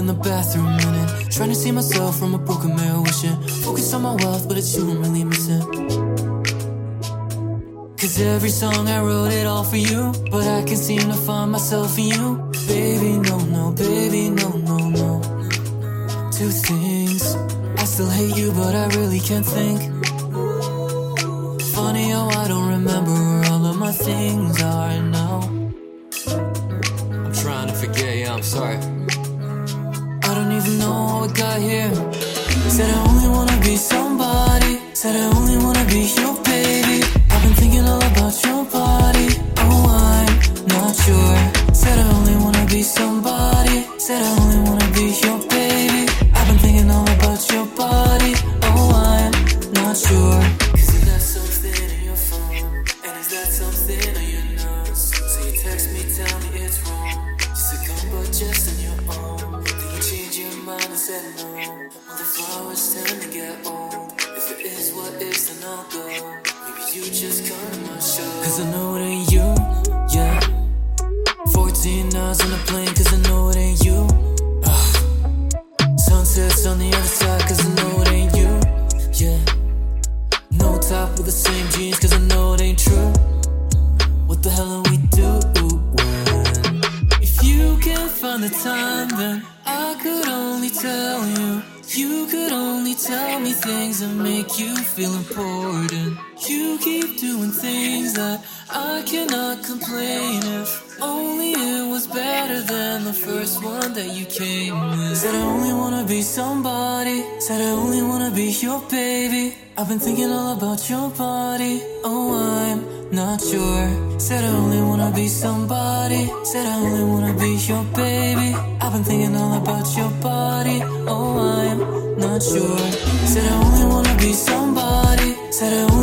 in the bathroom minute, trying to see myself from a broken mirror, wishing focus on my wealth, but it's you I'm really missing. Cause every song I wrote it all for you, but I can't seem to find myself in you. Baby, no, no, baby, no, no, no. Two things, I still hate you, but I really can't think. Funny how I don't remember where all of my things are now. I'm trying to forget, yeah, I'm sorry. I don't even know how I got here. Said I only wanna be somebody, said I only wanna be your baby. I've been thinking all about your body, oh I'm not sure. Said I only wanna be somebody, said I only wanna be your baby. I've been thinking all about your body, oh I'm not sure. Cause you got something in your phone, and is that something on your nose? So you text me, tell me it's wrong, just a gun but just on your own. Then you change your mind and said no, when the flowers tend to get old. If it is what is, then I'll go. You just come to my show. Cause I know it ain't you, yeah. 14 hours on the plane, cause I know it ain't you. Sunsets on the other side, cause I know it ain't you, yeah. No top with the same jeans, cause I know it ain't true. What the hell are we doing? If you can't find the time, then I could only tell you. You could only tell me things that make you feel important. You keep doing things that I cannot complain if only it was better than the first one that you came with. Said I only wanna be somebody, said I only wanna be your baby. I've been thinking all about your body, oh I'm not sure. Said I only wanna be somebody, said I only wanna be your baby. I've been thinking all about your body, oh I'm not sure. Said I only wanna be somebody, said I